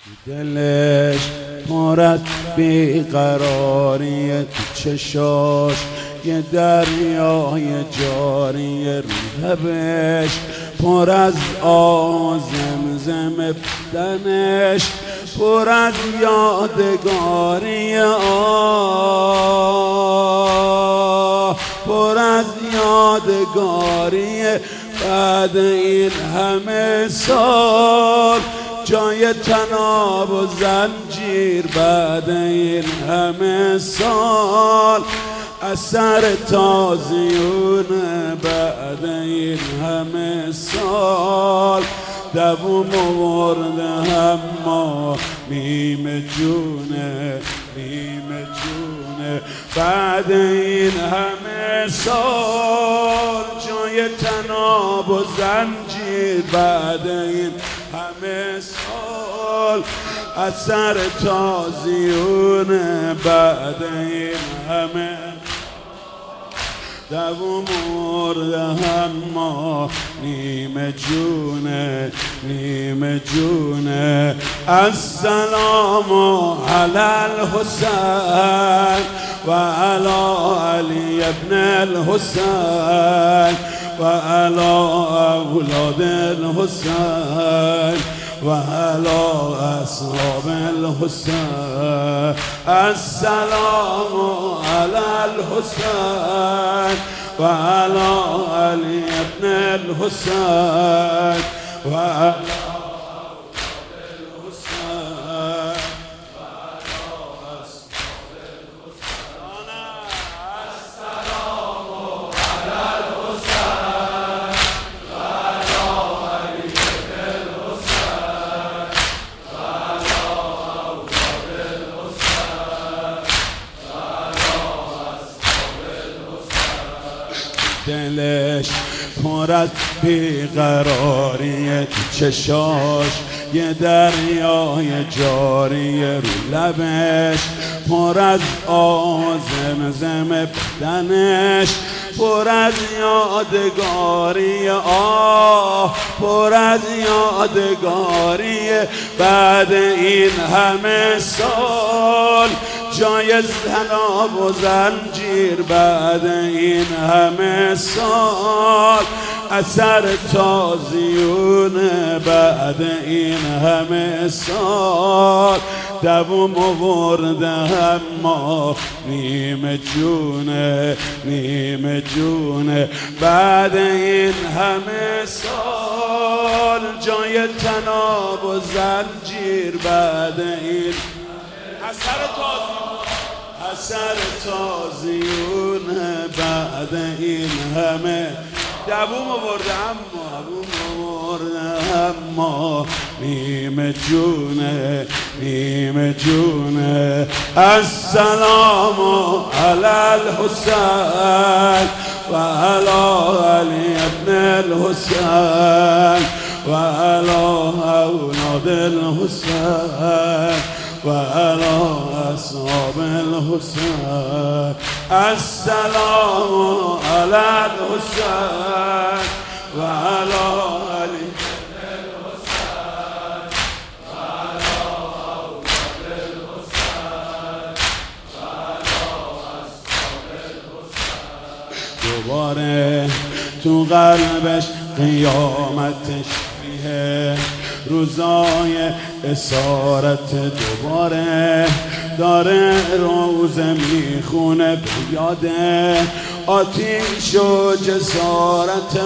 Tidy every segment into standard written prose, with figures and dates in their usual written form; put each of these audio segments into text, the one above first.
دلش پر از بیقراری، تو چشاش یه دریای جاری، رو لبش پر از آه، زمزم بدنش پر از یادگاری، پر از یادگاری. بعد این همه سال جای طناب و زنجیر، بعد این همه سال اثر تازیونه، بعد این همه سال دووم ورده اما نیم جونه، نیم جونه. بعد این همه سال جای طناب و زنجیر، بعد این همه سال اثر تازیونه، بعد این همه دووم مرده اما نیم جونه، نیم جونه. السلام علی الحسین و علی علی ابن الحسین و علی اولاد الحسین و علی اصحاب الحسین. السلام علی الحسین و علی علی ابن الحسین و علی دلش پر از بیقراری، تو چشاش یه دریای جاری، رو لبش پر از آه، زمزم بدنش پر از یادگاری، پر از یادگاری. بعد این همه سال جای طناب و زنجیر، بعد این همه سال اثر تازیونه، بعد این همه سال دووم ورده اما نیم جونه، نیم جونه. بعد این همه سال جای طناب و زنجیر، بعد این اثر تازیونه، بعد این همه دووم ورده اما نیم جونه، نیم جونه. السلام علی الحسین و علی علی ابن الحسین و علی اولاد الحسین و علی اصحاب الحسین. السلام علی الحسین و علی علی الحسین و علی اولاد الحسین و علی اصحاب الحسین. دوباره تو قلبش قیامت تشبیه، روزای اسارت دوباره داره روزه میخونه، به یاده آتیش و جسارت،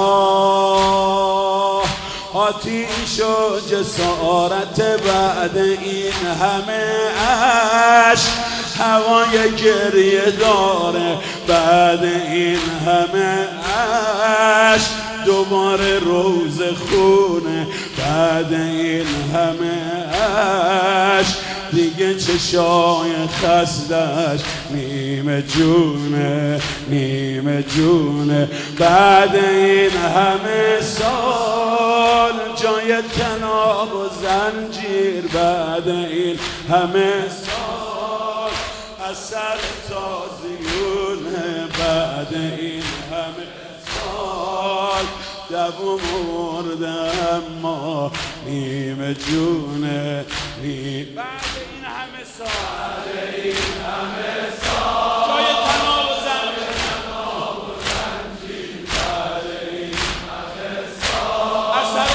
آتیش و جسارت. بعد این همه عشق هوای گریه داره، بعد این همه عشق دوباره روز خونه، بعد این همه عشق دیگه چشای خستش نیم جونه، نیم جونه. بعد این همه سال جای طناب و زنجیر، بعد این همه سال اثر تازیونه، بعد این همه سال دووم آوردم ما نیم جونه نیم. بعد این همه سال جای تناب و زنجیر اثر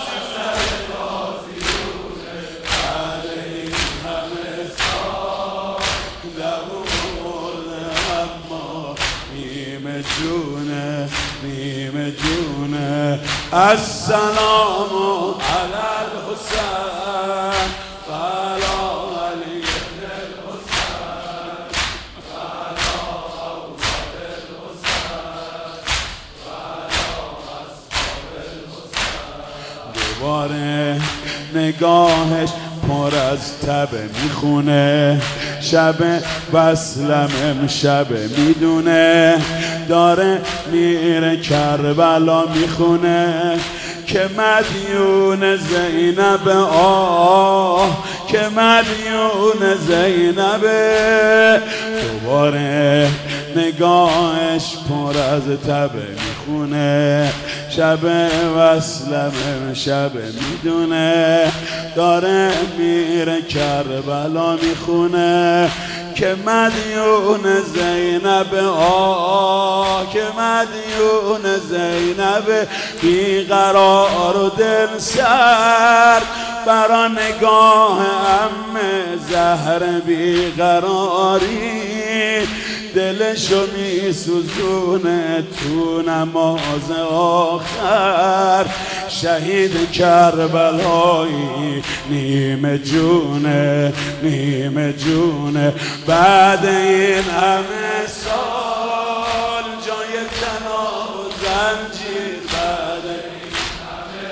تازیونه بعد این همه سال دووم آوردم ما نیم جونه نیم جونه. السلام علی الحسین و علی علی بن الحسین و علی اولاد الحسین و علی اصحاب الحسین. دوباره نگاهش پر از تبه میخونه، شب وصلم امشب میدونه، داره میره کربلا میخونه که مدیون زینب آه که مدیون زینبه. دوباره نگاهش پر از تبه میخونه، شب وصلم امشب میدونه، داره میره کربلا میخونه که مدیون زینب آه که مدیون زینب. بیقرار و دل سر برا نگاه عمه زهر بیقراری، دلشو میسوزونه تو نماز آخر. شهید کربلایی نیم جونه نیم جونه. بعد این همه سال جای تناب و زنجیر، بعد این همه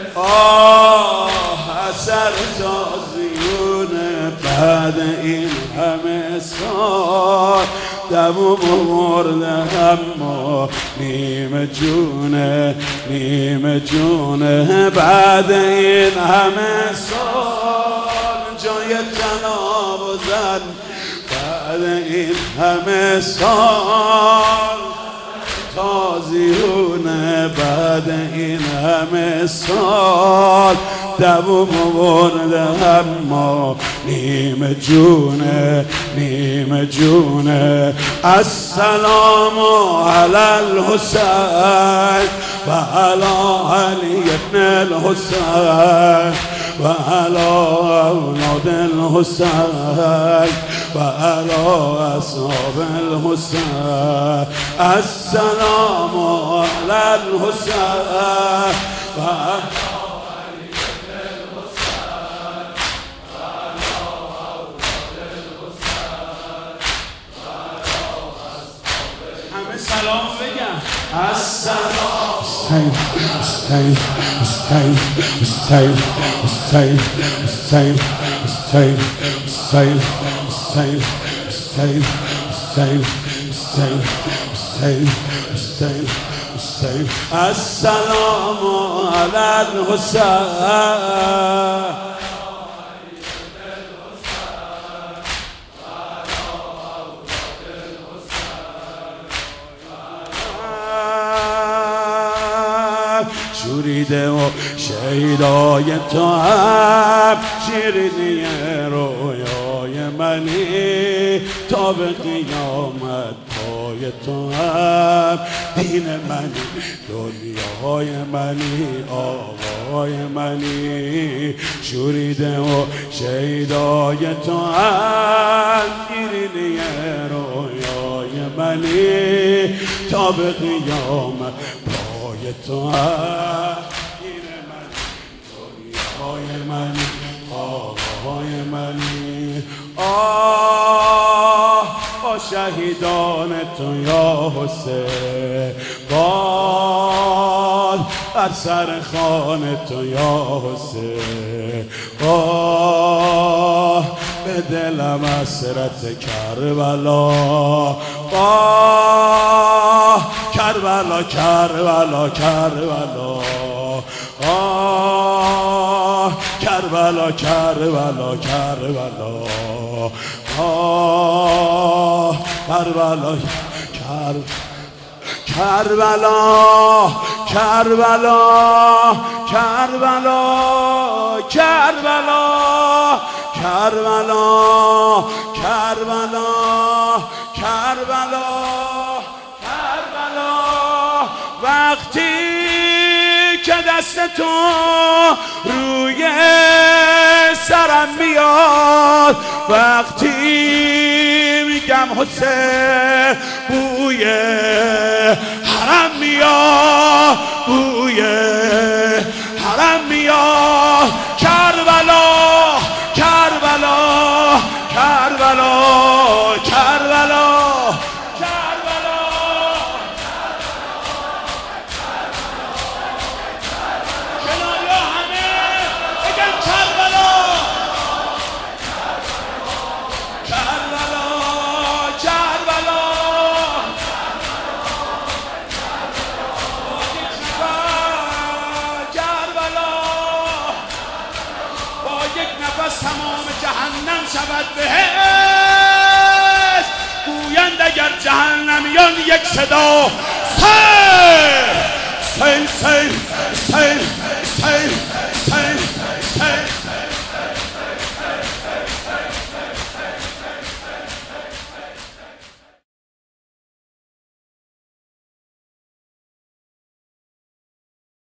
اثر تازیونه. بعد این همه سال دووم آوردم ما نیم جونه نیم جونه. بعد این همه سال جای تناب و زن، بعد این همه سال تازیونه. بعد این همه سال دووم آوردم ما نیم جونه نیم جونه. السلام علی الحسین و علی علی بن الحسین و علی اولاد الحسین و علی اصحاب الحسین. السلام علی الحسین و سلام بگم. السلام حسین حسین حسین حسین حسین حسین حسین حسین حسین حسین حسین حسین حسین حسین حسین. السلام علی الحسین شوریده و شیدای تو هم شیرینی رویای منی، تا به قیامت پای تو هم دین منی، دنیای منی، آقای منی. شوریده و شیدای تو هم شیرینی رویای منی، تا به قیامت تو این منی، دنیای منی، آقای منی. آه با شهیدان تو یا حسین، باد بر سر خوان تو یا حسین. آه به دلم حسرت کربلا، آه کربلا کربلا کربلا، آه کربلا کربلا کربلا، آه کربلا کربلا کربلا کربلا کربلا کربلا کربلا کربلا کربلا وقتی که دست تو روی سرم میاد وقتی میگم حسین بوی حرم میاد بوی حرم میاد کربلا کربلا کربلا کربلا کربلا کناریا همه بگن کربلا کربلا کربلا کربلا با یک نفس تمام جهنم شود بهشت گویند اگر جهنمیان یک صدا سیل سیل سیل سیل